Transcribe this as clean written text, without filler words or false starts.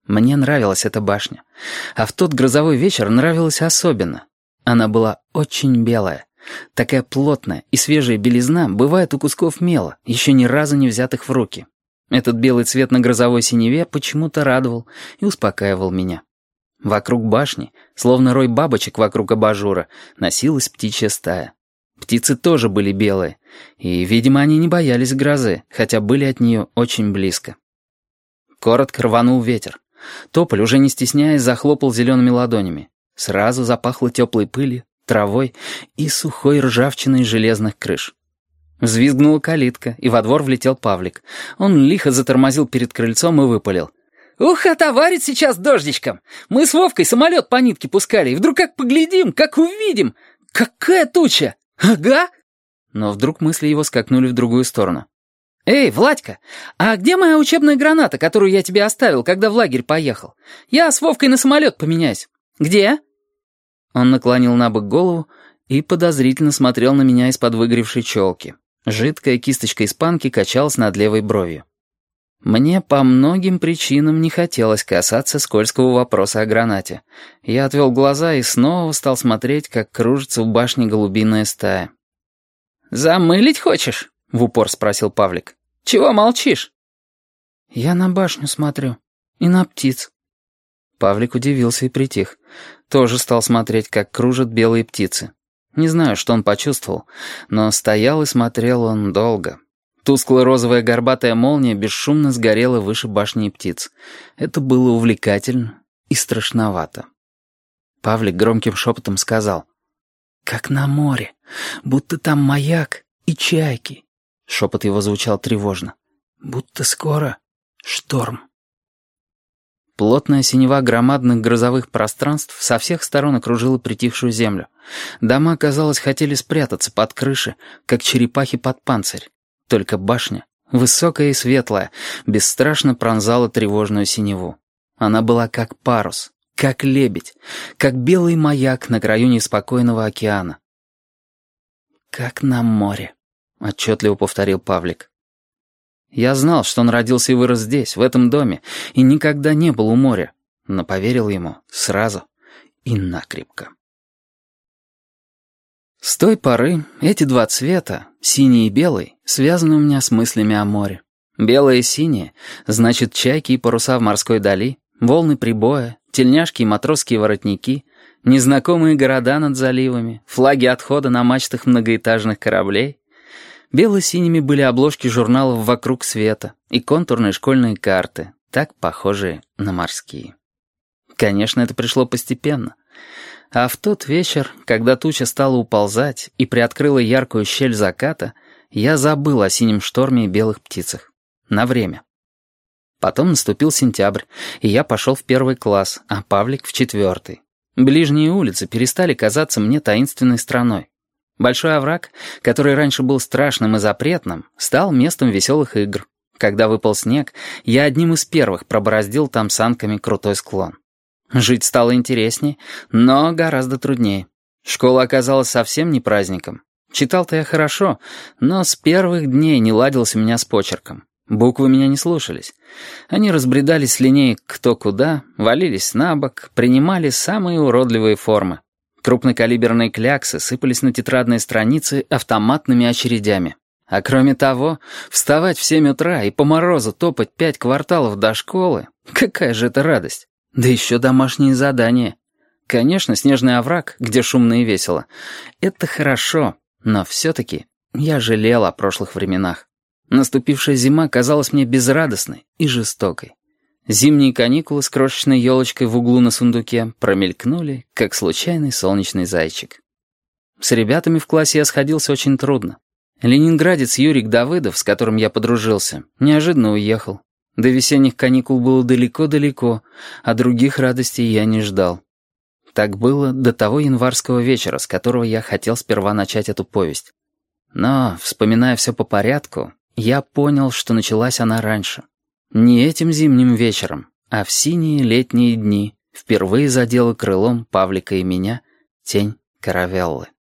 Мне нравилась эта башня. А в тот грозовой вечер нравилась особенно. Она была очень белая. Такая плотная и свежая белизна бывает у кусков мела, еще ни разу не взятых в руки. Этот белый цвет на грозовой синеве почему-то радовал и успокаивал меня. Вокруг башни, словно рой бабочек вокруг абажура, носилась птичья стая. Птицы тоже были белые, и, видимо, они не боялись грозы, хотя были от нее очень близко. Коротко рванул ветер. Тополь, уже не стесняясь, захлопал зелеными ладонями. Сразу запахло теплой пылью, травой и сухой ржавчиной железных крыш. Взвизгнула калитка, и во двор влетел Павлик. Он лихо затормозил перед крыльцом и выпалил: «Ух, отоварит сейчас дождичком! Мы с Вовкой самолет по нитке пускали, и вдруг как поглядим, как увидим! Какая туча! Ага!» Но вдруг мысли его скакнули в другую сторону. «Эй, Владька, а где моя учебная граната, которую я тебе оставил, когда в лагерь поехал? Я с Вовкой на самолет поменяюсь. Где?» Он наклонил набок голову и подозрительно смотрел на меня из-под выгоревшей челки. Жидкая кисточка испанки качалась над левой бровью. Мне по многим причинам не хотелось касаться скользкого вопроса о гранате. Я отвел глаза и снова стал смотреть, как кружится в башне голубиная стая. «Замылить хочешь?» — в упор спросил Павлик. «Чего молчишь?» «Я на башню смотрю. И на птиц». Павлик удивился и притих. Тоже стал смотреть, как кружат белые птицы. Не знаю, что он почувствовал, но стоял и смотрел он долго. Тусклая розовая горбатая молния бесшумно сгорела выше башни и птиц. Это было увлекательно и страшновато. Павлик громким шепотом сказал: «Как на море, будто там маяк и чайки». Шепот его звучал тревожно. «Будто скоро шторм». Плотная синева громадных грозовых пространств со всех сторон окружила притихшую землю. Дома, казалось, хотели спрятаться под крыши, как черепахи под панцирь. Только башня, высокая и светлая, бесстрашно пронзала тревожную синеву. Она была как парус, как лебедь, как белый маяк на краю неспокойного океана. «Как на море», — отчетливо повторил Павлик. Я знал, что он родился и вырос здесь, в этом доме, и никогда не был у моря, но поверил ему сразу и накрепко. С той поры эти два цвета, синий и белый, связаны у меня с мыслями о море. Белое и синее — значит чайки и паруса в морской дали, волны прибоя, тельняшки и матросские воротники, незнакомые города над заливами, флаги отхода на мачтах многоэтажных кораблей. Бело-синими были обложки журналов «Вокруг света» и контурные школьные карты, так похожие на морские. Конечно, это пришло постепенно. А в тот вечер, когда туча стала уползать и приоткрыла яркую щель заката, я забыл о синем шторме и белых птицах. На время. Потом наступил сентябрь, и я пошел в 1 класс, а Павлик в 4. Ближние улицы перестали казаться мне таинственной страной. Большой овраг, который раньше был страшным и запретным, стал местом веселых игр. Когда выпал снег, я одним из первых пробороздил там санками крутой склон. Жить стало интереснее, но гораздо труднее. Школа оказалась совсем не праздником. Читал-то я хорошо, но с первых дней не ладилось у меня с почерком. Буквы меня не слушались. Они разбредались с линеек кто куда, валились на бок, принимали самые уродливые формы. Крупнокалиберные кляксы сыпались на тетрадные страницы автоматными очередями. А кроме того, вставать в 7 утра и по морозу топать 5 кварталов до школы — какая же это радость! Да еще домашние задания. Конечно, снежный овраг, где шумно и весело — это хорошо, но все-таки я жалел о прошлых временах. Наступившая зима казалась мне безрадостной и жестокой. Зимние каникулы с крошечной елочкой в углу на сундуке промелькнули, как случайный солнечный зайчик. С ребятами в классе я сходился очень трудно. Ленинградец Юрик Давыдов, с которым я подружился, неожиданно уехал. До весенних каникул было далеко-далеко, а других радостей я не ждал. Так было до того январского вечера, с которого я хотел сперва начать эту повесть. Но, вспоминая все по порядку, я понял, что началась она раньше. Не этим зимним вечером, а в синие летние дни впервые задела крылом Павлика и меня тень каравеллы.